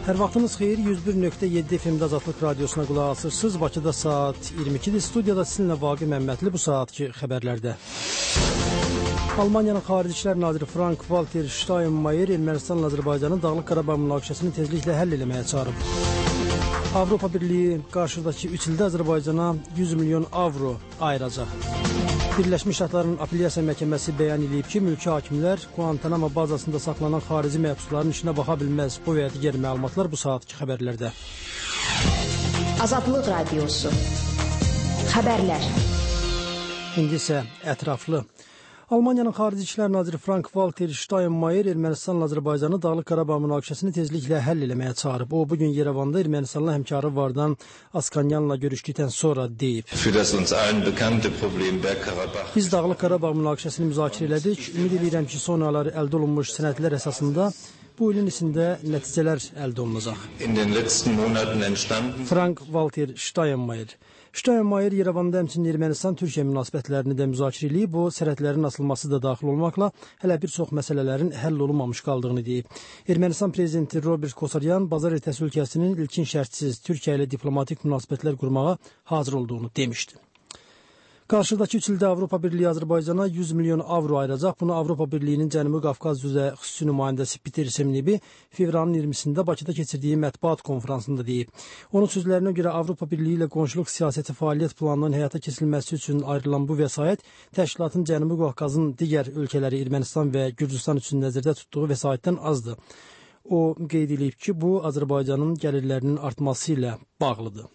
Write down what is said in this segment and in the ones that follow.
Hər vaxtınız xeyir, 101.7 FM'də Azadlıq Radiosuna qulaq asırsınız. Bakıda saat 22-dir. Studiyada sizinlə Vaqi Məmmədli bu saatki xəbərlərdə. Almaniyanın Xarici İşlər Naziri Frank-Walter Steinmeier Ermənistanla Azərbaycanın Dağlıq Qarabağ münaqişəsini tezliklə həll eləməyə çağırıb. Avropa Birliyi qarşıdakı 3 ildə Azərbaycana 100 milyon avro ayıracaq. Birləşmiş Ştatların Apellyasiya Məhkəməsi bəyan edib ki, mülki hakimlər Guantanamo bazasında saxlanan xarici məhbusların işinə baxa bilməz. Bu və digər məlumatlar bu saatki xəbərlərdə. Azadlıq Radiosu. Xəbərlər. İndi isə ətraflı. Almaniyanın Xarici İşlər Naziri Frank-Walter Steinmeier Ermənistanla Azərbaycanı Dağlıq Qarabağ münaqişəsini tezliklə həll eləməyə çağırıb. O, bugün Yerevanda Ermənistanlı həmkarı Vardan Askanyanla görüşdükdən sonra deyib. Biz Dağlıq Qarabağ münaqişəsini müzakirə elədik. Ümid edirəm ki, son ayları əldə olunmuş sənədlər əsasında bu ilin içində nəticələr əldə olunacaq. Frank-Walter Steinmeier. Steinmeier Yerevanda həmçinin Ermənistan-Türkiyə münasibətlərini də müzakirə edib, bu sərhədlərin açılması da daxil olmaqla hələ bir çox məsələlərin həll olunmamış qaldığını deyib. Ermənistan prezidenti Robert Kosaryan bazar ertəsi ölkəsinin ilkin şərtsiz Türkiyə ilə diplomatik münasibətlər qurmağa hazır olduğunu demişdi. Qarşıdakı 3 ildə Avropa Birliyi Azərbaycana 100 milyon avro ayıracaq. Bunu Avropa Birliyinin Cənubi Qafqaz üzrə xüsusi nümayəndəsi Peter Semnebi fevralın 20-sində Bakıda keçirdiyi mətbuat konfransında deyib. Onun sözlərinə görə Avropa Birliyi ilə qonşuluq siyasəti fəaliyyət planının həyata keçirilməsi üçün ayrılan bu vəsait təşkilatın Cənubi Qafqazın digər ölkələri Ermənistan və Gürcüstan üçün nəzərdə tutduğu vəsaitdən azdır. O qeyd edib ki, bu Azərbaycanın gəlirlərinin artması ilə bağlıdır.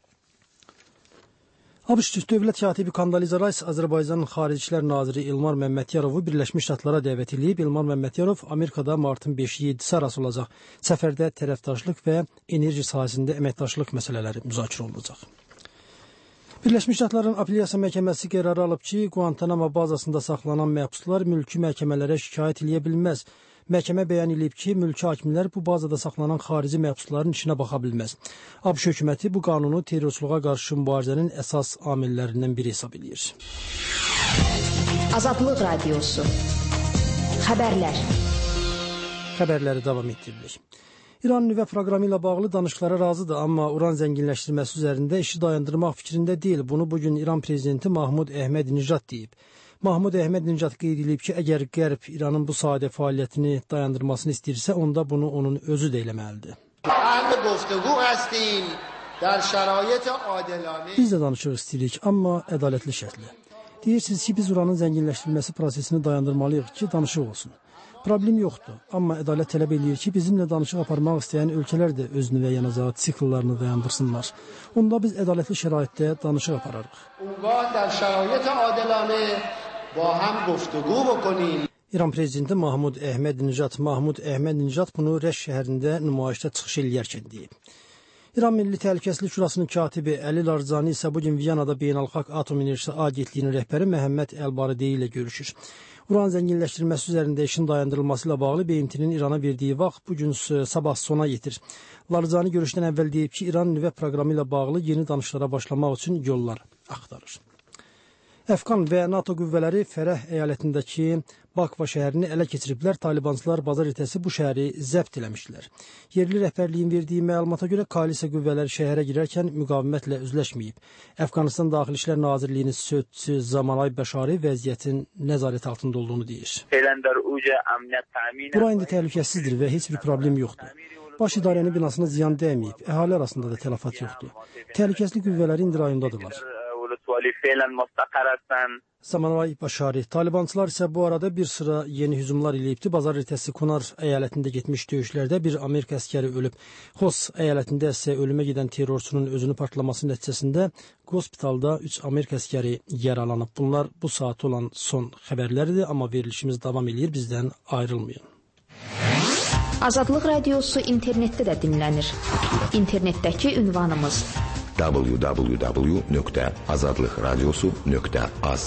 ABŞ Dövlət katibi Kondoliza Rice Azərbaycanın Xarici İşlər Naziri İlmar Məmmədyarovu Birləşmiş Ştatlara dəvət edib. İlmar Məmmədyarov Amerikada martın 5-7-si arası olacaq. Səfərdə tərəfdaşlıq və enerji sahəsində əməkdaşlıq məsələləri müzakirə olunacaq. Birləşmiş Ştatların Apellyasiya Məhkəməsi qərarı alıb ki, Guantanamo bazasında saxlanan məhbuslar mülki məhkəmələrə şikayət edə bilməz. Məhkəmə bəyan edib ki, mülki hakimlər bu bazada saxlanan xarici məhbusların işinə baxa bilməz. ABŞ hökuməti bu qanunu terrorçuluğa qarşı mübarizənin əsas amillərindən biri hesab edir. Azadlıq Radiosu. Xəbərlər. Xəbərləri davam etdiririk. İran nüvə proqramı ilə bağlı danışıqlara razıdır, amma uran zənginləşdirməsi üzərində işi dayandırmaq fikrində deyil. Bunu bugün İran prezidenti Mahmud Əhməd-Nijad deyib. Mahmud Əhməd-Nijad qeyd edib ki, əgər Qərb İranın bu sahədə fəaliyyətini dayandırmasını istəyirsə, onda bunu onun özü də eləməlidir. Biz də danışıq istəyirik, amma ədalətli şərtlə. Deyirsiniz ki, biz uranın zənginləşdirilməsi prosesini dayandırmalıyıq ki, danışıq olsun. Problem yoxdur, amma ədalət tələb eləyir ki, bizimlə danışıq aparmaq istəyən ölkələr də öz nüvə yanacağı sikllarını dayandırsınlar. Onda biz ədalətli şəraitdə danışıq apararıq. İran prezidenti Mahmud Əhməd-Nijad bunu Rəş şəhərində nümayişdə çıxış eləyərkən deyib. İran Milli Təhlükəsizlik Şurasının katibi Əli Larzani isə bugün Viyanada Beynəlxalq Atom Enerjisi Agentliyinin rəhbəri Məhəmməd Əlbarideyi ilə görüşür. Uran zənginləşdirilməsi üzərində işin dayandırılması ilə bağlı BMT-nin İrana verdiyi vaxt bugün sabah sona yetir. Larzani görüşdən əvvəl deyib ki, İran nüvə proqramı ilə bağlı yeni danışıqlara başlamaq üçün yollar axtarır. Əfqan və NATO qüvvələri Fərəh əyalətindəki Bakva şəhərini ələ keçiriblər. Talibançılar bazar ertəsi bu şəhəri zəbt eləmişdilər. Yerli rəhbərliyin verdiyi məlumata görə koalisiya qüvvələri şəhərə girərkən müqavimətlə üzləşməyib. Əfqanistan Daxili İşlər Nazirliyinin sözçüsü Zamanay Bəşari vəziyyətin nəzarət altında olduğunu deyir. Bura indi təhlükəsizdir və heç bir problem yoxdur. Baş idarənin binasına ziyan dəyməyib. Əhali arasında da tələfat yoxdur. Təhlükəsizlik qüvvələri indi rayondadırlar. Zamanay Bəşari. Talibançılar isə bu arada bir sıra yeni hücumlar eləyibdi. Bazar ertəsi Kunar əyalətində getmiş döyüşlərdə bir Amerika əskəri ölüb. Xos əyalətində isə ölümə gedən terrorçunun özünü partlaması nəticəsində hospitalda 3 Amerika əskəri yaralanıb. Bunlar bu saat olan son xəbərlərdir, amma verilişimiz davam edir. Bizdən ayrılmayın. Azadlıq Radiosu internetdə də dinlənir. İnternetdəki ünvanımız www.azadlıqradiosu.az.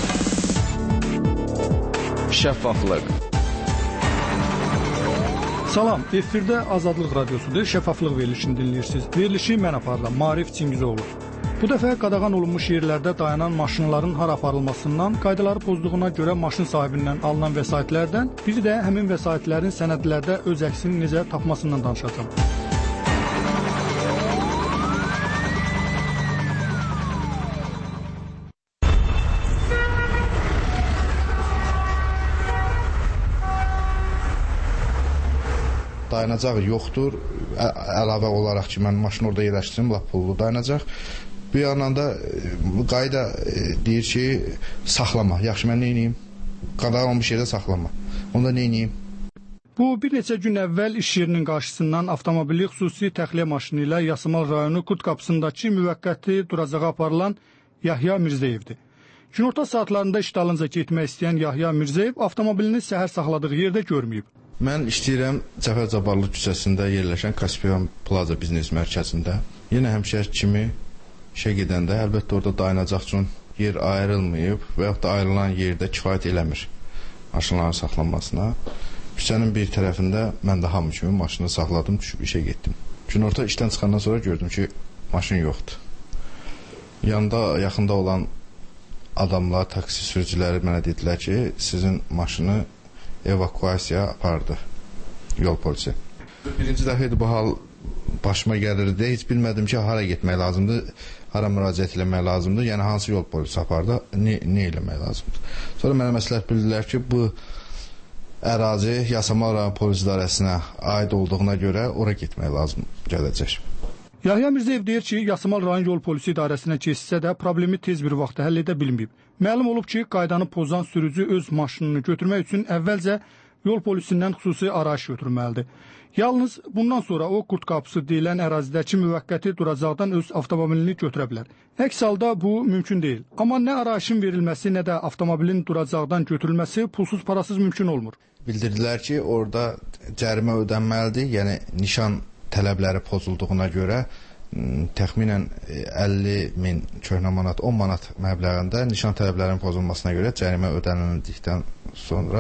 Şəffaflıq, Salam, efirdə Azadlıq Radiosudur, şəffaflıq verilişini dinləyirsiniz. Verilişi mən aparıram, Maarif Çingizoğlu. Bu dəfə qadağan olunmuş yerlərdə dayanan maşınların hara aparılmasından, qaydaları pozduğuna görə maşın sahibindən alınan vəsaitlərdən, biri də həmin vəsaitlərin sənədlərdə öz əksini necə tapmasından danışacağım. Dayanacaq yoxdur. Əlavə olaraq ki, mən maşını orada yerləşdirim, lap pullu dayanacaq. Bir yandan da qayda deyir ki, saxlama. Yaxşı, mən neyniyim? Qadağan olmuş yerdə saxlama. Onda neyniyim? Bu, bir neçə gün əvvəl iş yerinin qarşısından avtomobili xüsusi təxliyə maşını ilə Yasamal rayonu Qurt qapısındakı müvəqqəti duracağa aparılan Yahya Mirzəyevdir. Günorta saatlarında iş dalınca getmək istəyən Yahya Mirzəyev avtomobilini səhər saxladığı yerdə görməyib. Mən işləyirəm Cəfər Cabbarlı küçəsində yerləşən Kaspiyan Plaza biznes mərkəzində. Yenə həmişə kimi işə gedəndə, əlbəttə orada dayanacaq üçün yer ayrılmayıb və yaxud da ayrılan yerdə kifayət eləmir maşınların saxlanmasına. Küçənin bir tərəfində mən də hamı kimi maşını saxladım, düşüb işə getdim. Günorta işdən çıxandan sonra gördüm ki, maşın yoxdur. Yanında, yaxında olan adamlar, taksi sürücüləri mənə dedilər ki, sizin maşını evakuasiya apardı yol polisi. Birinci dəfə idi bu hal başıma gəlirdi. Heç bilmədim ki, hara getmək lazımdır, hara müraciət eləmək lazımdır, yəni hansı yol polisi apardı, nə eləmək lazımdır. Sonra mənə məsləhət bildilər ki, bu ərazi Yasamal rayon polis idarəsinə aid olduğuna görə ora getmək lazım gələcək. Yahya Mirzəyev deyir ki, Yasamal rayon yol polisi idarəsinə keçsə də problemi tez bir vaxtda həll edə bilməyib. Məlum olub ki, qaydanı pozan sürücü öz maşınını götürmək üçün əvvəlcə yol polisindən xüsusi arayış götürməlidir. Yalnız bundan sonra o Qurt qapısı deyilən ərazidəki müvəqqəti duracaqdan öz avtomobilini götürə bilər. Əks halda bu mümkün deyil. Amma nə arayışın verilməsi, nə də avtomobilin duracaqdan götürülməsi pulsuz parasız mümkün olmur. Bildirdilər ki, orada cərimə ödənməlidir, yəni nişan tələbləri pozulduğuna görə təxminən 50.000 köhnə manat, 10 manat məbləğində nişan tələblərinin pozulmasına görə cərimə ödənildikdən sonra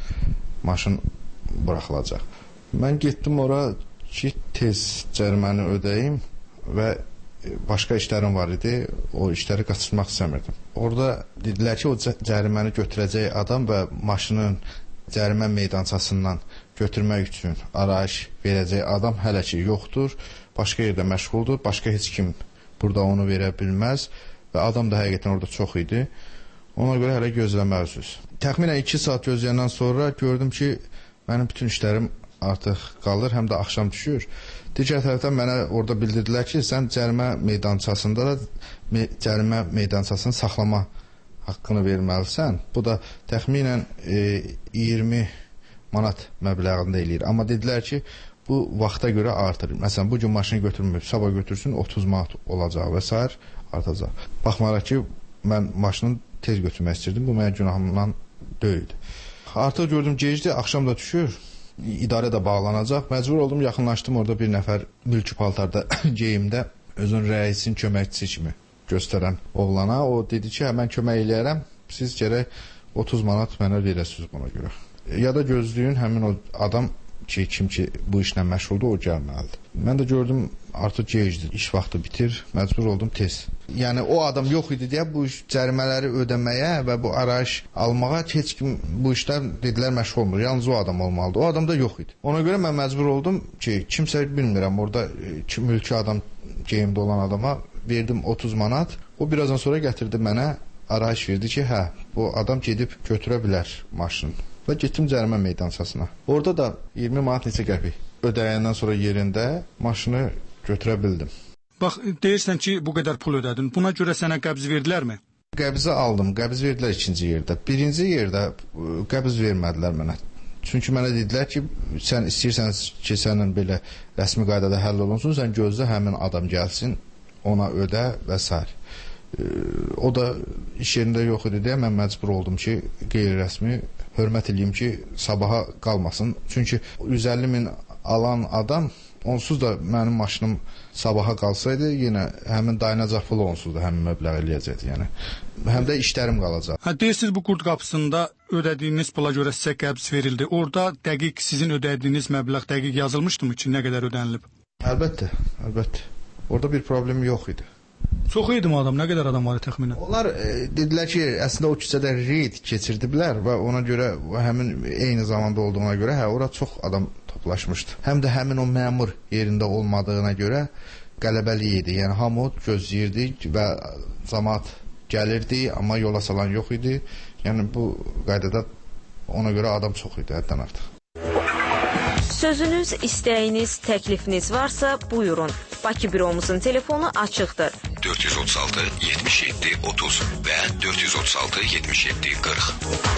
maşın buraxılacaq. Mən getdim ora ki, tez cəriməni ödəyim və başqa işlərim var idi, o işləri qaçırmaq istəmirdim. Orada dedilər ki, o cəriməni götürəcək adam və maşının cərimə meydançasından götürmək üçün arayış verəcək adam hələ ki yoxdur, başqa yerdə məşğuldur, başqa heç kim burada onu verə bilməz və adam da həqiqətən orada çox idi. Ona görə hələ gözləməlisiniz. Təxminən 2 saat gözləyəndən sonra gördüm ki, mənim bütün işlərim artıq qalır, həm də axşam düşür. Digər tərəfdən mənə orada bildirdilər ki, sən cərimə meydançasında da cərimə meydançasını saxlama haqqını verməlisən. Bu da təxminən 20 manat məbləğində eləyir. Amma dedilər ki, bu vaxta görə artır. Məsələn, bugün maşını götürməyib, sabah götürsün 30 manat olacaq və s. artacaq. Baxmayaraq ki, mən maşını tez götürmək istirdim, bu mənim günahımdan deyildi. Artıq gördüm gecdir, axşam da düşür, idarə də bağlanacaq. Məcbur oldum, yaxınlaşdım, orada bir nəfər mülki paltarda geyimdə özün rəisin köməkçisi kimi göstərən oğlana. O dedi ki, mən kömək eləyərəm, siz gərək 30 manat mənə verəsiniz buna görə. Ya da gözləyin, həmin o adam ki, kim ki bu işlə məşğuldur, o gəlməlidir. Mən də gördüm, artıq gecdir, iş vaxtı bitir, məcbur oldum tez. Yəni, o adam yox idi deyə bu cərimələri ödəməyə və bu arayış almağa heç kim bu işlər dedilər məşğul olmur. Yalnız o adam olmalıdır. O adam da yox idi. Ona görə mən məcbur oldum ki, kimsə bilmirəm, orada mülki adam geyimdə olan adama verdim 30 manat. O birazdan sonra gətirdi mənə, arayış verdi ki, hə, bu adam gedib götürə bilər maşını. Və getdim cərimə meydançasına. Orada da 20 manat neçə qəpik ödəyəndən sonra yerində maşını götürə bildim. Bax, deyirsən ki, bu qədər pul ödədin. Buna görə sənə qəbz verdilərmi? Qəbzi aldım. Qəbz verdilər ikinci yerdə. Birinci yerdə qəbz vermədilər mənə. Çünki mənə dedilər ki, sən istəyirsən ki, sənin belə rəsmi qaydada həll olunsun, sən gözlə həmin adam gəlsin, ona ödə və s. O da iş yerində yox idi deyə mən məcbur oldum ki, qeyri-rəsmi hörmət edeyim ki, sabaha qalmasın. Çünki 150.000 alan adam Onsuz da mənim maşınım sabaha qalsaydı, yenə həmin dayanacaq pulu onsuz da həmin məbləğ eləyəcəkdi. Yəni həm də işlərim qalacaq. Deyirsiniz bu qurd qapısında ödədiyiniz pula görə sizə qəbz verildi. Orada dəqiq sizin ödədiyiniz məbləğ dəqiq yazılmışdımı ki, nə qədər ödənilib? Əlbəttə. Orada bir problem yox idi. Çox idi mi adam? Nə qədər adam var təxminən? Onlar dedilər ki, əslində o küçədə reyd keçirdiblər və ona görə həmin eyni zamanda olduğuna görə ora çox adam toplaşmışdı. Həm də həmin o məmur yerində olmadığına görə qələbəlik idi. Yəni hamı gözləyirdi və cəmaət gəlirdi, amma yola salan yox idi. Yəni bu qaydada ona görə adam çox idi, həddən artıq. Sözünüz, istəyiniz, təklifiniz varsa buyurun. Bakı büromuzun telefonu açıqdır. 436 77 30 və 436 77 40.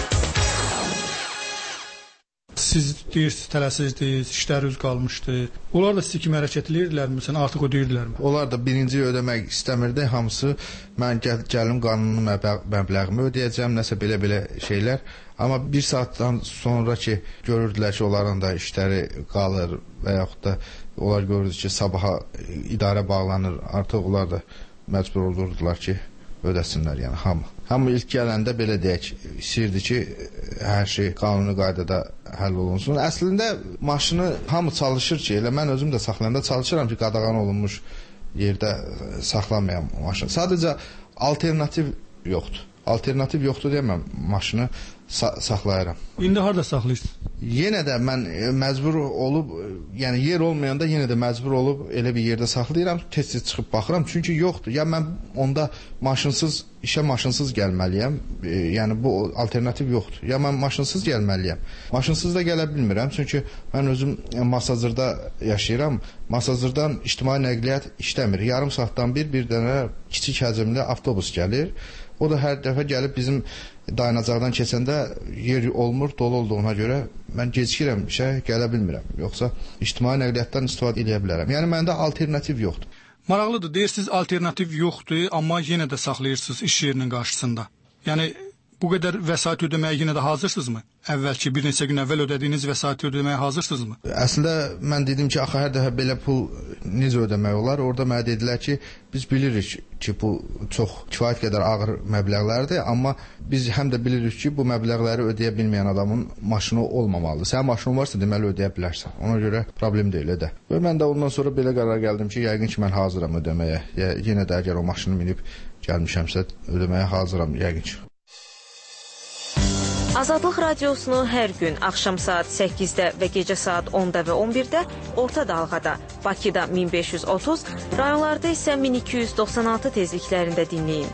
Siz deyirsiniz, tələsizdiniz, işləriniz qalmışdı. Onlar da sizi kimi hərəkət edirdilər mi? Artıq ödəyirdilərmi? Onlar da birinci ödəmək istəmirdi. Hamısı mən gəlim qanuni məbləğimi ödəyəcəm, nəsə belə şeylər. Amma bir saatdan sonra ki, görürdülər ki, onların da işləri qalır və yaxud da onlar görürdü ki, sabaha idarə bağlanır. Artıq onlar da məcbur olurdular ki, ödəsinlər, yəni hamı. Hamı ilk gələndə belə deyək, istəyirdi ki, hər şey qanuni qaydada həll olunsun. Əslində maşını hamı çalışır ki, elə mən özüm də saxlayanda çalışıram ki, qadağan olunmuş yerdə saxlamayam maşını. Sadəcə alternativ yoxdur. Alternativ yoxdur deyə mən maşını saxlayıram. İndi harda saxlayırsınız? Yenə də mən məcbur olub, yəni yer olmayanda yenə də məcbur olub elə bir yerdə saxlayıram, tez-tez çıxıb baxıram, çünki yoxdur. Ya mən onda işə maşınsız gəlməliyəm, yəni bu alternativ yoxdur. Ya mən maşınsız gəlməliyəm. Maşınsız da gələ bilmirəm, çünki mən özüm Masazırda yaşayıram. Masazırdan ictimai nəqliyyat işləmir. Yarım saatdan bir dənə kiçik həcmli avtobus gəlir. O da hər dəfə gəlib bizim dayanacaqdan keçəndə yer olmur, dolu olduğuna görə mən gecikirəm, işə gələ bilmirəm. Yoxsa ictimai nəqliyyatdan istifadə edə bilərəm. Yəni məndə alternativ yoxdur. Maraqlıdır, deyirsiniz alternativ yoxdur, amma yenə də saxlayırsınız iş yerinin qarşısında. Yəni bu qədər vəsait ödəməyə yenə də hazırsınızmı? Əvvəlki bir neçə gün əvvəl ödədiyiniz vəsaiti ödəməyə hazırsınızmı? Əslində mən dedim ki, axı hər dəfə belə pul necə ödəmək olar? Orada mənə dedilər ki, biz bilirik ki, bu çox kifayət qədər ağır məbləğlərdir, amma biz həm də bilirik ki, bu məbləğləri ödəyə bilməyən adamın maşını olmamalıdır. Sənin maşının varsa deməli ödəyə bilərsən. Ona görə problem deyil ödə. Və mən də ondan sonra belə qərar gəldim ki, yəqin ki, mən hazıram ödəməyə. Yenə də əgər o maşını minib gəlmişəmsə ödəməyə hazıram yəqin ki. Azadlıq radiosunu hər gün axşam saat 8-də və gecə saat 10-da və 11-də orta dalğada, Bakıda 1530, rayonlarda isə 1296 tezliklərində dinləyin.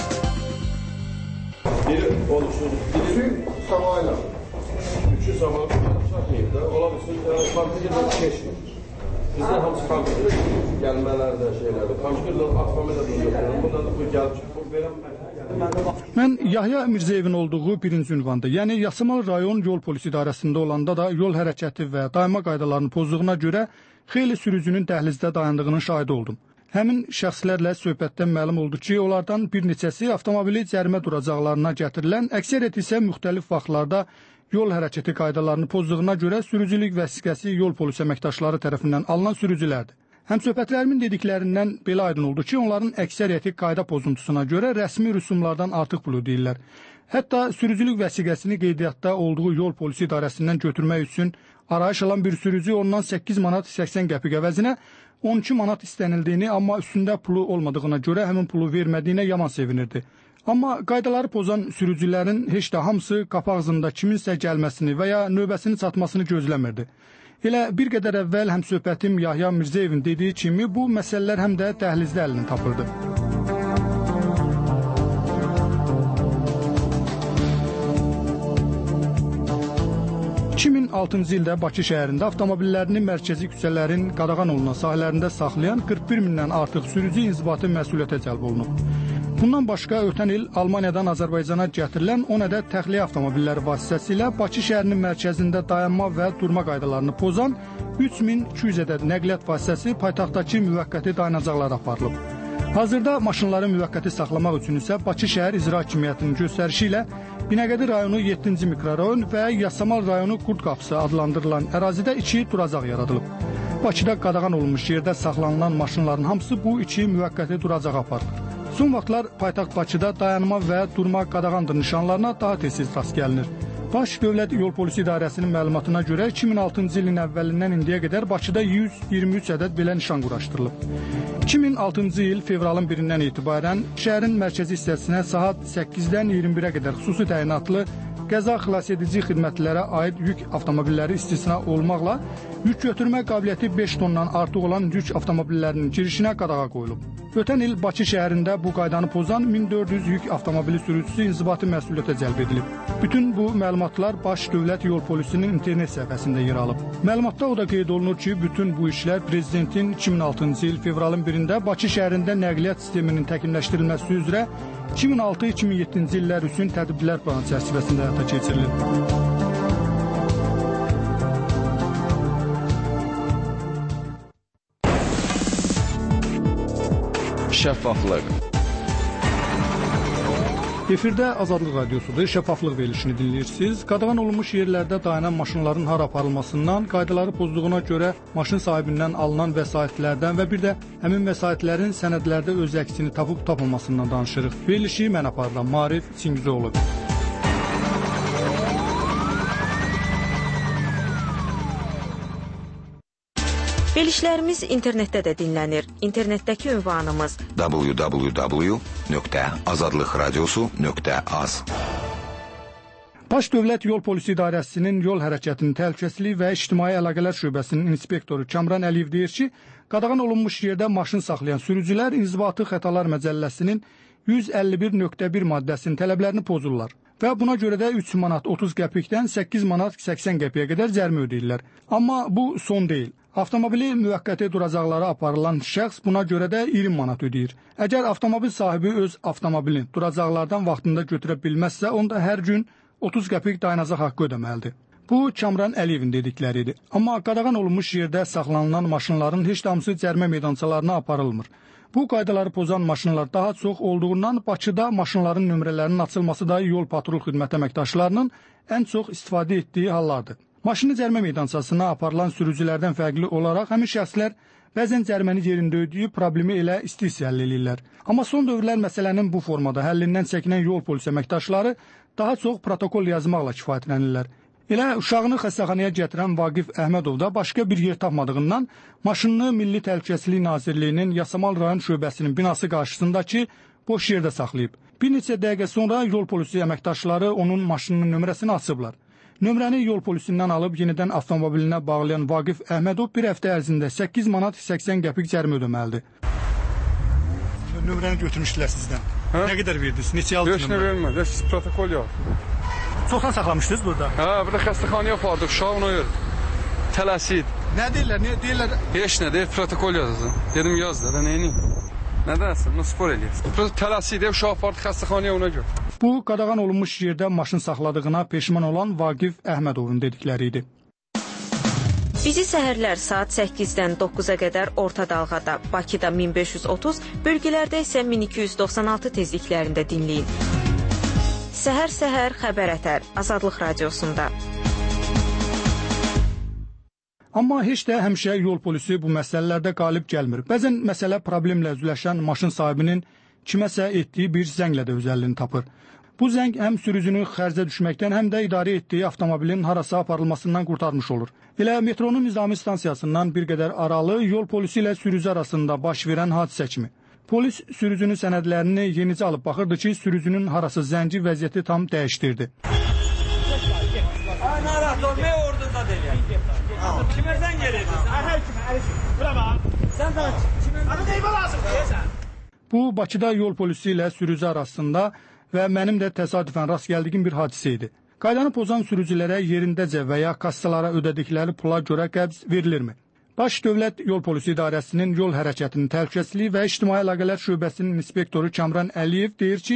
Biri olsun, biri sabahıyla. Üçü sabah çatmayıb da, ola bilsin, partiyadan keçmir. Bizdən hamısı kompüterdə gəlmələrdə, şeylərdə. Kompüterlə atmamı da bilmiyorum. Bunda da bu gəlib, bu verəm. Mən Yahya Mirzəyevin olduğu birinci ünvanda, yəni Yasamal rayon yol polisi idarəsində olanda da yol hərəkəti və daima qaydalarını pozduğuna görə xeyli sürücünün dəhlizdə dayandığının şahidi oldum. Həmin şəxslərlə söhbətdən məlum oldu ki, onlardan bir neçəsi avtomobili cərimə duracaqlarına gətirilən, əksəriyyət isə müxtəlif vaxtlarda yol hərəkəti qaydalarını pozduğuna görə sürücülük vəsiqəsi yol polisi əməkdaşları tərəfindən alınan sürücülərdir. Həmsöhbətlərimin dediklərindən belə aydın oldu ki, onların əksəriyyəti qayda pozuntusuna görə rəsmi rüsumlardan artıq pul ödəyirlər. Hətta sürücülük vəsiqəsini qeydiyyatda olduğu yol polisi idarəsindən götürmək üçün arayış alan bir sürücü ondan 8 manat 80 qəpik əvəzinə 12 manat istənildiyini, amma üstündə pulu olmadığına görə həmin pulu vermədiyinə yaman sevinirdi. Amma qaydaları pozan sürücülərin heç də hamısı qapı ağzında kiminsə gəlməsini və ya növbəsini çatmasını gözləmirdi. Elə bir qədər əvvəl həmsöhbətim Yahya Mirzəyevin dediyi kimi bu məsələlər həm də dəhlizdə əlini tapırdı. 2006-cı ildə Bakı şəhərində avtomobillərini mərkəzi küçələrin qadağan olunan sahələrində saxlayan 41 mindən artıq sürücü inzibati məsuliyyətə cəlb olunub. Bundan başqa ötən il Almaniyadan Azərbaycana gətirilən 10 ədəd təxliyə avtomobilləri vasitəsilə Bakı şəhərinin mərkəzində dayanma və durma qaydalarını pozan 3200 ədəd nəqliyyat vasitəsi paytaxtdakı müvəqqəti dayanacaqlara aparılıb. Hazırda maşınları müvəqqəti saxlamaq üçün isə Bakı şəhər İcra Hakimiyyətinin göstərişi ilə Binəqədi rayonu 7-ci mikrorayon və Yasamal rayonu Qurd Qapısı adlandırılan ərazidə 2 duracaq yaradılıb. Bakıda qadağan olunmuş yerdə saxlanılan maşınların hamısı bu iki müvəqqəti duracağa aparılır. Son vaxtlar paytaxt Bakıda dayanma və durma qadağandır nişanlarına daha tez-tez rast gəlinir. Baş Dövlət Yol Polisi İdarəsinin məlumatına görə 2006-cı ilin əvvəlindən indiyə qədər Bakıda 123 ədəd belə nişan quraşdırılıb. 2006-cı il fevralın 1-dən etibarən şəhərin mərkəzi hissəsinə saat 8-dən 21-ə qədər xüsusi təyinatlı qəza xilasedici xidmətlərə aid yük avtomobilləri istisna olmaqla yük götürmə qabiliyyəti 5 tondan artıq olan yük avtomobillərinin girişinə qadağa qoyulub. Ötən il Bakı şəhərində bu qaydanı pozan 1400 yük avtomobili sürücüsü inzibati məsuliyyətə cəlb edilib. Bütün bu məlumatlar Baş Dövlət Yol Polisinin internet səhifəsində yer alıb. Məlumatda o da qeyd olunur ki, bütün bu işlər Prezidentin 2006-cı il fevralın 1-də Bakı şəhərində nəqliyyat sisteminin təkmilləşdirilməsi üzrə 2006-2007-ci illər üçün tədbirlər planı çərçivəsində həyata keçirilib. Şəffaflıq. Efirdə Azadlıq Radiosudur. Şəffaflıq verilişini dinləyirsiniz. Qadağan olunmuş yerlərdə dayanan maşınların hara aparılmasından, qaydaları pozduğuna görə maşın sahibindən alınan vəsaitlərdən və bir də həmin vəsaitlərin sənədlərdə öz əksini tapıb-tapılmasından danışırıq. Verilişi mən aparıram. Maarif Çingizoğlu. Verilişlərimiz internetdə də dinlənir. İnternetdəki ünvanımız www.azadlıqradiosu.az. Baş Dövlət Yol Polisi İdarəsinin Yol Hərəkətinin Təhlükəsizlik və İctimai Əlaqələr Şöbəsinin inspektoru Kamran Əliyev deyir ki, qadağan olunmuş yerdə maşın saxlayan sürücülər İnzibati Xətalar Məcəlləsinin 151.1 maddəsinin tələblərini pozurlar. Və buna görə də 3 manat 30 qəpikdən 8 manat 80 qəpiyə qədər cərimə ödəyirlər. Amma bu son deyil. Avtomobili müvəqqəti duracaqlara aparılan şəxs buna görə də 20 manat ödəyir. Əgər avtomobil sahibi öz avtomobilini duracaqlardan vaxtında götürə bilməzsə, onda hər gün 30 qəpik dayanacaq haqqı ödəməlidir. Bu, Kamran Əliyevin dedikləridir. Amma qadağan olunmuş yerdə saxlanılan maşınların heç də hamısı cərimə meydançalarına aparılmır. Bu qaydaları pozan maşınlar daha çox olduğundan Bakıda maşınların nömrələrinin açılması da yol patrul xidmət əməkdaşlarının ən çox istifadə etdiyi hallardır. Maşını cərimə meydançasına aparılan sürücülərdən fərqli olaraq həmin şəxslər bəzən cəriməni yerində ödəyib problemi elə istis həll edirlər. Amma son dövrlər məsələnin bu formada həllindən çəkinən yol polisi əməkdaşları daha çox protokol yazmaqla kifayətlənirlər. Elə uşağını xəstəxanaya gətirən Vaqif Əhmədov da başqa bir yer tapmadığından maşınını Milli Təhlükəsizlik Nazirliyinin Yasamal rayon şöbəsinin binası qarşısındakı boş yerdə saxlayıb. Bir neçə dəqiqə sonra yol polisi əməkdaşları onun maşınının nömrəsini açıblar. Nömrəni yol polisindən alıb yenidən avtomobilinə bağlayan Vaqif Əhmədov bir həftə ərzində 8 manat 80 qəpik cərimə ödəməlidir. Nömrəni götürmüşdülər sizdən. Hə? Nə qədər verdiniz? Neçə aldınız? Heç nə vermədi. Heç protokol yox. Çoxdan saxlamışdınız burada? Hə, burada xəstəxanaya apardıq. Uşaq ona görə tələsid. Nə deyirlər? Nə deyirlər? Heç nə deyir, protokol yazdı. Dedim yaz da, nəyini? Nədənsə, nə spor eləyirsən? Burada tələsid, uşaq apardıq xəstəxanaya ona görə. Bu, qadağan olunmuş yerdə maşın saxladığına peşman olan Vaqif Əhmədovun dedikləri idi. Bizi səhərlər saat 8-dən 9-a qədər orta dalğada, Bakıda 1530, bölgələrdə isə 1296 tezliklərində dinləyin. Səhər-səhər xəbər ətər Azadlıq Radiosunda. Amma heç də həmişə yol polisi bu məsələlərdə qalib gəlmir. Bəzən məsələ problemlə üzləşən maşın sahibinin kiməsə etdiyi bir zənglə də öz həllini tapır. Bu zəng həm sürücünü xərzə düşməkdən, həm də idarə etdiyi avtomobilin harasa aparılmasından qurtarmış olur. Elə metronun Nizami stansiyasından bir qədər aralı yol polisi ilə sürücü arasında baş verən hadisə kimi. Polis sürücünün sənədlərini yenicə alıb baxırdı ki, sürücünün harası zəngi vəziyyəti tam dəyişdirdi. Kimə zəng edirdin? Hər kimə, bura bax. Sən də kimə deyibə lazım deyəsən. Bu, Bakıda yol polisi ilə sürücü arasında və mənim də təsadüfən rast gəldiyim bir hadisə idi. Qaydanı pozan sürücülərə yerindəcə və ya kassalara ödədikləri pula görə qəbz verilirmi? Baş Dövlət Yol Polisi İdarəsinin Yol Hərəkətinin Təhlükəsizlik və İctimai Əlaqələr Şöbəsinin inspektoru Kamran Əliyev deyir ki,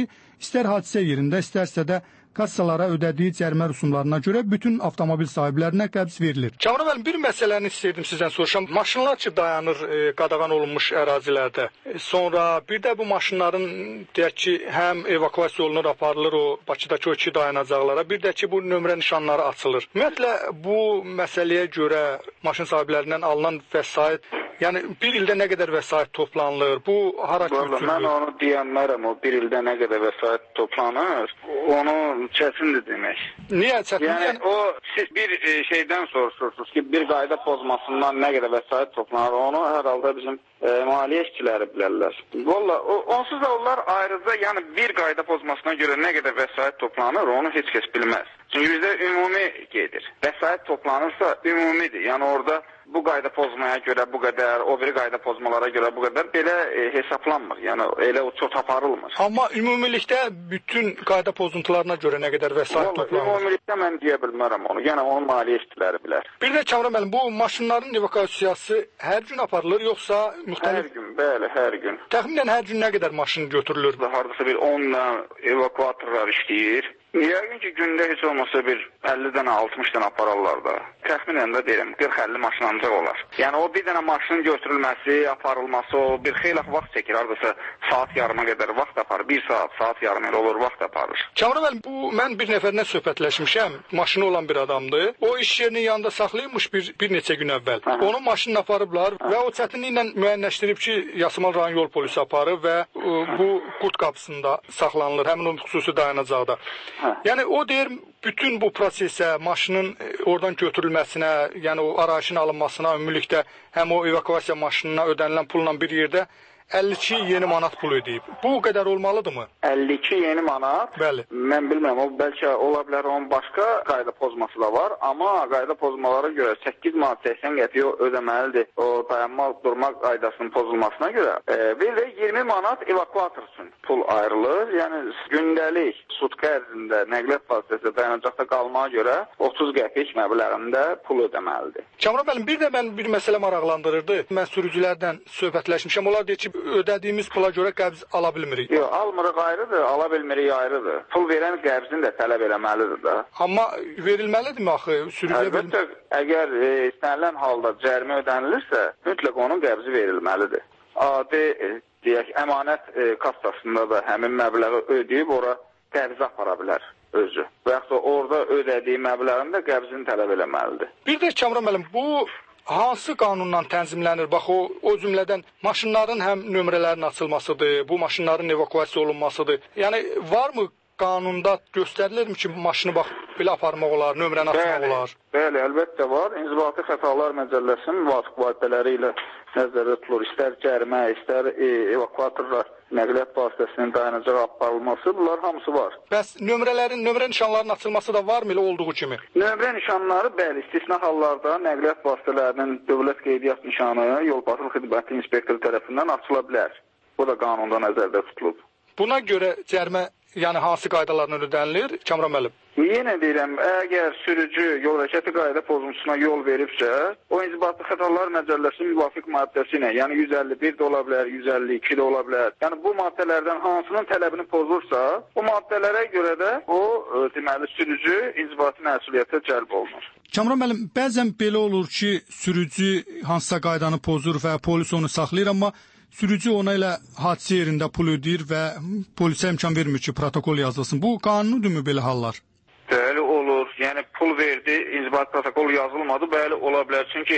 istər hadisə yerində, istərsə də kassalara ödədiyi cərimə rüsumlarına görə bütün avtomobil sahiblərinə qəbz verilir. Kamran müəllim, bir məsələni istəyirdim sizdən soruşam. Maşınlar ki dayanır qadağan olunmuş ərazilərdə. Sonra bir də bu maşınların deyək ki, həm evakuasiya olunur, aparılır o Bakıdakı o 2 dayanacaqlara, bir də ki bu nömrə nişanları açılır. Ümumiyyətlə bu məsələyə görə maşın sahiblərindən alınan vəsait, yəni bir ildə nə qədər vəsait toplanılır? Bu hara köçürülür? Mən onu deyənlərəm, o bir ildə nə qədər vəsait toplanır, onu çətindir demək. Niyə çətin? Yəni o siz bir şeydən soruşursunuz ki, bir qayda pozmasından nə qədər vəsait toplanır, onu hər halda bizim maliyyə işçiləri bilərlər. Valla onsuz da onlar ayrıca, yəni bir qayda pozmasına görə nə qədər vəsait toplanır, onu heç kəs bilməz. Çünki bizdə ümumi gedir. Vəsait toplanırsa ümumidir. Yəni orada bu qayda pozmaya görə bu qədər, o biri qayda pozmalara görə bu qədər belə hesablanmır. Yəni elə o çox aparılmır. Amma ümumilikdə bütün qayda pozuntularına görə nə qədər vəsait toplanır? Ümumilikdə mən deyə bilmərəm onu. Yəni onun maliyyə işçiləri bilər. Bir də Kamran müəllim, bu maşınların evakuasiyası hər gün aparılır yoxsa müxtəlif? Hər gün, bəli, hər gün. Təxminən hər gün nə qədər maşın götürülür? Hardasa bir 10 evakuatorlar işləyir. Yəqin ki, gündə heç olmasa bir 50 dənə, 60 dənə apararlar da. Təxminən də deyirəm, 40-50 maşın ancaq olar. Yəni o bir dənə maşının götürülməsi, aparılması, o bir xeyli vaxt çəkir. Hardasa saat yarıma qədər vaxt aparır. 1 saat, saat yarım il olur, vaxt aparır. Kamran müəllim, mən bir nəfərlə söhbətləşmişəm. Maşını olan bir adamdır. O iş yerinin yanında saxlayırmış bir neçə gün əvvəl. Onun maşınını aparıblar və o çətinliklə müəyyənləşdirib ki, Yasamal rayon yol polisi aparıb və bu qurt qapısında saxlanılır, həmin o xüsusi dayanacaqda. Yəni o deyir, bütün bu prosesə, maşının oradan götürülməsinə, yəni o arayışın alınmasına, ümumilikdə həm o evakuasiya maşınına ödənilən pulla bir yerdə 52 yeni manat pul ödəyib. Bu qədər olmalıdırmı? 52 yeni manat? Bəli. Mən bilmirəm, o bəlkə ola bilər, onun başqa qayda pozması da var, amma qayda pozmalara görə 8 manat 80 qəpiyə ödəməlidir o dayanma durma qaydasının pozulmasına görə. Bir də 20 manat evakuator üçün pul ayrılır. Yəni gündəlik sutka ərzində nəqliyyat vasitəsində dayanacaqda qalmaya görə 30 qəpik məbləğində pul ödəməlidir. Kamran müəllim, bir də mən bir məsələ maraqlandırırdı. Mən sürücülərdən söhbətləşmişəm. Onlar deyir ki, ödədiyimiz pula görə qəbz ala bilmirik. Yox, almırıq ayrıdır, ala bilmirik ayrıdır. Pul verən qəbzini də tələb eləməlidir də. Amma verilməlidirmi axı? Əlbəttə, əgər istənilən halda cərimə ödənilirsə, mütləq onun qəbzi verilməlidir. Adi, deyək, əmanət kassasında da həmin məbləği ödəyib, ora qəbzi apara bilər özü. Və yaxud da orada ödədiyi məbləğin də qəbzini tələb eləməlidir. Bir də Kamran müəllim, bu hansı qanundan tənzimlənir? Bax, o cümlədən maşınların həm nömrələrin açılmasıdır, bu maşınların evakuasiya olunmasıdır. Yəni, varmı qanunda göstərilirmi ki, maşını bax, belə aparmaq olar, nömrəni açmaq olar? Bəli, əlbəttə var. İnzibati Xətalar Məcəlləsinin müvafiq maddələri ilə nəzərdə tutulur. İstər cərimə, istər evakuatorlar, nəqliyyat vasitəsinin dayanacaq aparılması, bunlar hamısı var. Bəs nömrə nişanlarının açılması da var mı elə olduğu kimi? Nömrə nişanları, bəli, istisna hallarda nəqliyyat vasitələrinin dövlət qeydiyyat nişanı Yol Patrul Xidməti inspektoru tərəfindən açıla bilər. Bu da qanunda nəzərdə tutulub. Buna görə cərimə, yəni hansı qaydalarla ödənilir, Kamran müəllim? Yenə deyirəm, əgər sürücü yol hərəkəti qayda pozuntusuna yol veribsə, o İnzibati Xətalar Məcəlləsinin müvafiq maddəsi ilə, yəni 151 də ola bilər, 152 də ola bilər. Yəni bu maddələrdən hansının tələbini pozursa, o maddələrə görə də o deməli sürücü inzibati məsuliyyətə cəlb olunur. Kamran müəllim, bəzən belə olur ki, sürücü hansısa qaydanı pozur və polis onu saxlayır, amma sürücü ona ilə hadisə yerində pul ödəyir və polisə imkan vermir ki, protokol yazılsın. Bu qanunudur mu belə hallar? Bəli olur. Yəni pul verdi, inzibati protokol yazılmadı, bəli ola bilər. Çünki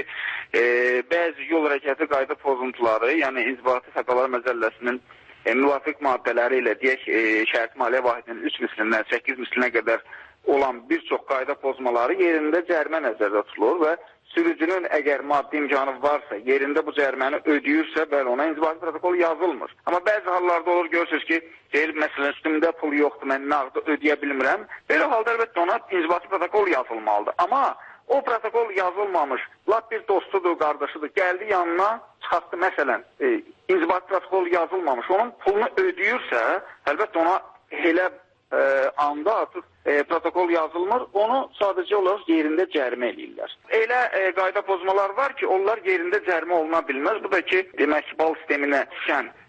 bəzi yol hərəkəti qayda pozuntuları, yəni İnzibati Xətalar Məcəlləsinin müvafiq maddələri ilə deyək, şərt maliyyə vahidinin 3 mislindən 8 mislinə qədər olan bir çox qayda pozmaları yerində cərimə nəzərdə tutulur və sürücünün əgər maddi imkanı varsa, yerində bu cəriməni ödəyirsə, bəli, ona inzibati protokol yazılmır. Amma bəzi hallarda olur, görürsünüz ki, deyil, məsələn, üstümdə pul yoxdur, mən nağdı ödəyə bilmirəm. Belə halda əlbəttə ona inzibati protokol yazılmalıdır. Amma o protokol yazılmamış, lap bir dostudur, qardaşıdır, gəldi yanına, çıxartdı, məsələn, inzibati protokol yazılmamış, onun pulunu ödəyirsə, əlbəttə ona elə anda artıq protokol yazılmır, onu sadəcə olaraq yerində cərimə eləyirlər. Elə qayda pozmalar var ki, onlar yerində cərimə oluna bilməz. Bu da ki, demək ki, bal sisteminə düşən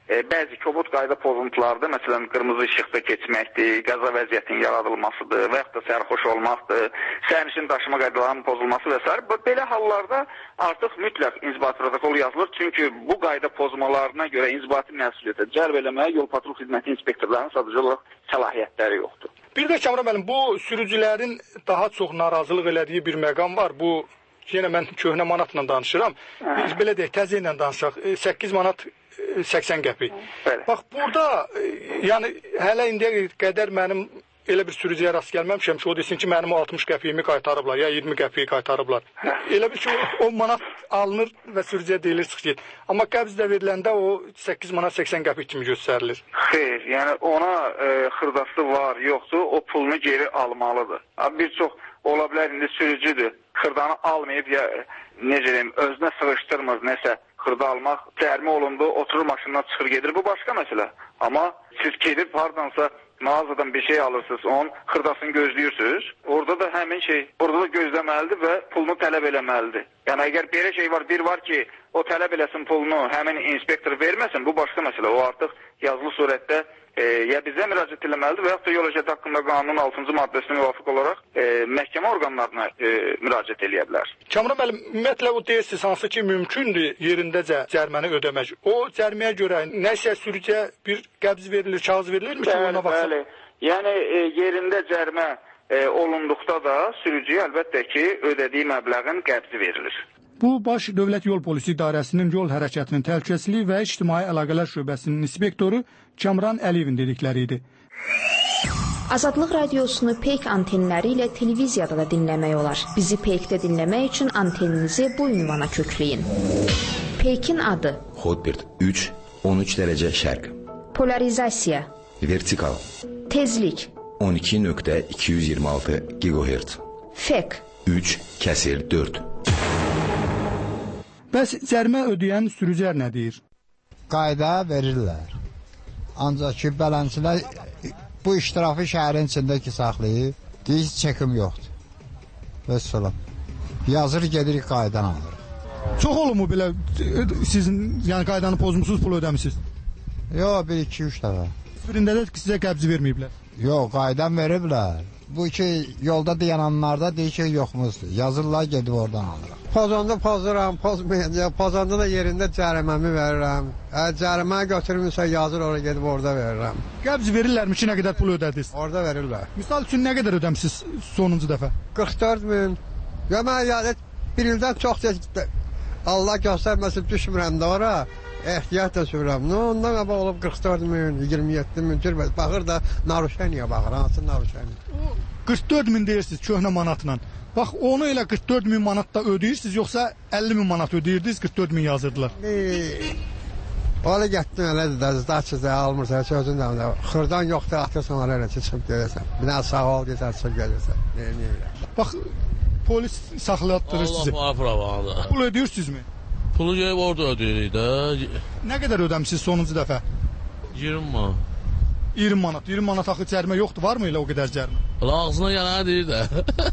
bəzi kobud qayda pozuntulardır. Məsələn, qırmızı işıqda keçməkdir, qəza vəziyyətinin yaradılmasıdır və yaxud da sərxoş olmaqdır, sərnişin daşıma qaydalarının pozulması və s. Belə hallarda artıq mütləq inzibati protokol yazılır. Çünki bu qayda pozmalarına görə inzibati məsuliyyətə cəlb eləməyə yol patrul xidməti inspektorlarının sadəcə olaraq səlahiyyətləri yoxdur. Bir də Kamran müəllim, bu sürücülərin daha çox narazılıq elədiyi bir məqam var. Bu yenə mən köhnə manatla danışıram. Biz belə deyək, təzə ilə danışaq. 8 manat 80 qəpik. Bax, burada yəni hələ indiyə qədər mənim elə bir sürücüyə rast gəlməmişəm ki, o desin ki, mənim 60 qəpiyimi qaytarıblar, ya 20 qəpiyi qaytarıblar. Elə bir ki, o manat alınır və sürücüyə deyilir çıx get. Amma qəbzdə veriləndə o 8 manat 80 qəpik kimi göstərilir. Xeyr, yəni ona xırdası var, yoxdur, o pulunu geri almalıdır. Bir çox ola bilər, indi sürücüdür, xırdanı almayıb, ya necə deyim, özünə sığışdırmır, nəsə xırda almaq, cərimə olundu, oturur maşından çıxır gedir, bu başqa məsələ. Amma siz gedib hardansa mağazadan bir şey alırsınız, onun xırdasını gözləyirsiniz. Orada da həmin şey, orada da gözləməlidir və pulunu tələb eləməlidir. Yəni, əgər belə şey var, bir var ki, o tələb eləsin pulunu, həmin inspektor verməsin, bu başqa məsələ. O artıq yazılı surətdə ya bizə müraciət eləməlidir və yaxud da yol hərəkəti haqqında qanunun 6-cı maddəsinə müvafiq olaraq məhkəmə orqanlarına müraciət eləyə bilər. Kamran müəllim, ümumiyyətlə o deyirsiniz, hansı ki mümkündür yerindəcə cəriməni ödəmək. O cəriməyə görə nəsə sürücüyə bir qəbz verilir, kağız verilirmi ki, ona baxsın? Bəli, yəni yerində cərimə olunduqda da sürücüyə əlbəttə ki, ödədiyi məbləğin qəbzi verilir. Bu, Baş Dövlət Yol Polisi İdarəsinin Yol Hərəkətinin Təhlükəsizliyi və İctimai Əlaqələr Şöbəsinin inspektoru Kamran Əliyevin dedikləri idi. Azadlıq radiosunu Peyk antenləri ilə televiziyada da dinləmək olar. Bizi Peykdə dinləmək üçün anteninizi bu ünvana kökləyin. Peykin adı: Hotbird 3, 13 dərəcə şərq. Polarizasiya: Vertikal. Tezlik: 12.226 GHz. Fek: 3/4. Bəs cərimə ödəyən sürücülər nə deyir? Qayda verirlər. Ancaq ki, bələnçilər bu iştirafı şəhərin içindəki saxlayıb, deyir, çəkim yoxdur. Və solam. Yazır, gedirik, qaydan alır. Çox olur mu belə, sizin yəni qaydanı pozmusunuz, pul ödəmişsiniz? Yox, 1-2-3 dəfə. Birində də sizə qəbzi verməyiblər? Yox, qaydan veriblər. Bu ki, yolda dayananlarda deyir ki, yoxmuzdur. Yazırlar, gedib oradan alırıq. Pozanda pozuram, pozmayınca, pozanda da yerində cəriməmi verirəm. Cərimə götürmürsə, yazır, oraya gedib orada verirəm. Qəbz verirlərmi ki, nə qədər pul ödədiniz? Orada verirlər. Misal üçün, nə qədər ödəmişsiniz sonuncu dəfə? 44 min. Ya, mən yəni, bir ildən çox Allah göstərməsin, düşmürəm də ora. Ehtiyat da sürürəm. Ondan qabaq olub 44 min, 27 min, baxır da naruşeniyə baxır, hansı naruşeniyə. 44 min deyirsiniz köhnə manatla. Bax, onu elə 44 min manatda ödeyirsiniz, yoxsa 50 min manat ödeyirdiniz, 44 min yazırdılar? Ola getdim, elədir də, daçıza almırsan, sözün də, xırdan yoxdur, atırsan, ona elə çıxıb gəlirsən. Bir dənə sağ ol, geçər, çıxıb gəlirsən. Bax, polis saxlatdırır sizi. Allah bana. Pul ödəyirsinizmi? Pulu gelip orada ödeyirik də. Nə qədər ödəmişsiniz sonuncu dəfə? 20 manat. 20 manat. 20 manat axı cərimə yoxdur, varmı elə o qədər cərimə? Ağzına yana deyir də.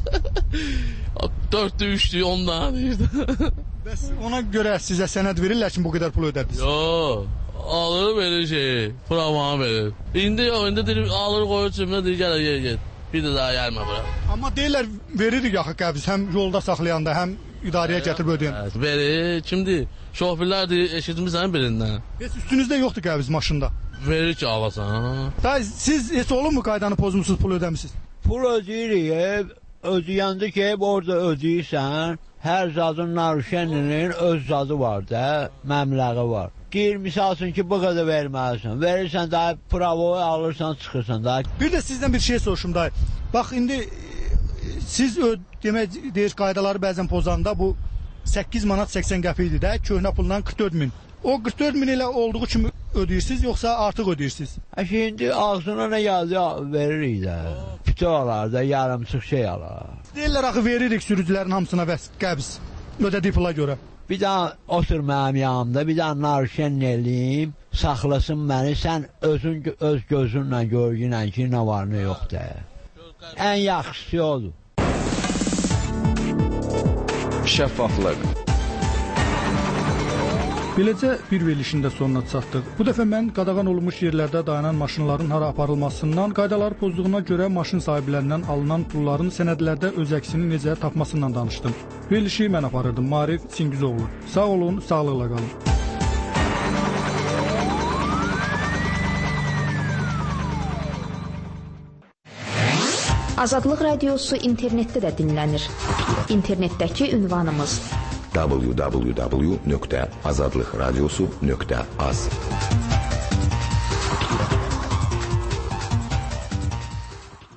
4-dü, 3-dü, 10 dana deyir də. Bəs ona görə sizə sənəd verirlər ki, bu qədər pul ödədiniz? Yox. Alır verir şey, pravanı verir. İndi yox, indi deyir, alır qoyur cümlə deyir, gələ get. Bir də daha gəlmə bura. Amma deyirlər, veririk axı qəbz, həm yolda saxlayanda, həm idarəyə gətirib ödəyən. Verir, kimdir? Şoförlər deyir, eşitmirsən birindən. Heç üstünüzdə yoxdur qəbz maşında? Verir ki, alasan. Siz heç olur mu qaydanı pozmusunuz, pul ödəmişsiniz? Pul ödeyirik, ödəyəndə ki, orada ödəyirsən, hər zadın naruşeninin öz zadı var da, məmləği var. Deyir, misalsın ki, bu qədər verməlisən. Verirsən, daha pravoyu alırsan, çıxırsan da. Bir də sizdən bir şey soruşum dayı. Bax, indi siz demək, deyir, qaydaları bəzən pozanda bu 8 manat 80 qəpik idi də, köhnə pulla 44 min. O 44 min ilə olduğu kimi ödeyirsiniz, yoxsa artıq ödeyirsiniz? Şimdi ağzına nə gəldi, veririk də. Pütü alar da, yarımçıq şey alar. Deyirlər, axı veririk sürücülərin hamısına qəbz, ödədiyi pula görə. Bir daha otur mənim yanımda, bir daha narşen eləyim, saxlasın məni, sən özün öz gözünlə görgünən ki, nə var, nə yoxdur. Ən yaxşısı odur. Şəffaflıq. Beləcə bir verilişin də sonuna çatdıq. Bu dəfə mən qadağan olunmuş yerlərdə dayanan maşınların hara aparılmasından, qaydaları pozduğuna görə maşın sahiblərindən alınan pulların sənədlərdə öz əksini necə tapmasından danışdım. Verilişi mən aparırdım, Maarif Çingizoğlu. Sağ olun, sağlıqla qalın. Azadlıq Radiosu internetdə də dinlənir. İnternetdəki ünvanımız www.azadlıqradiosu.az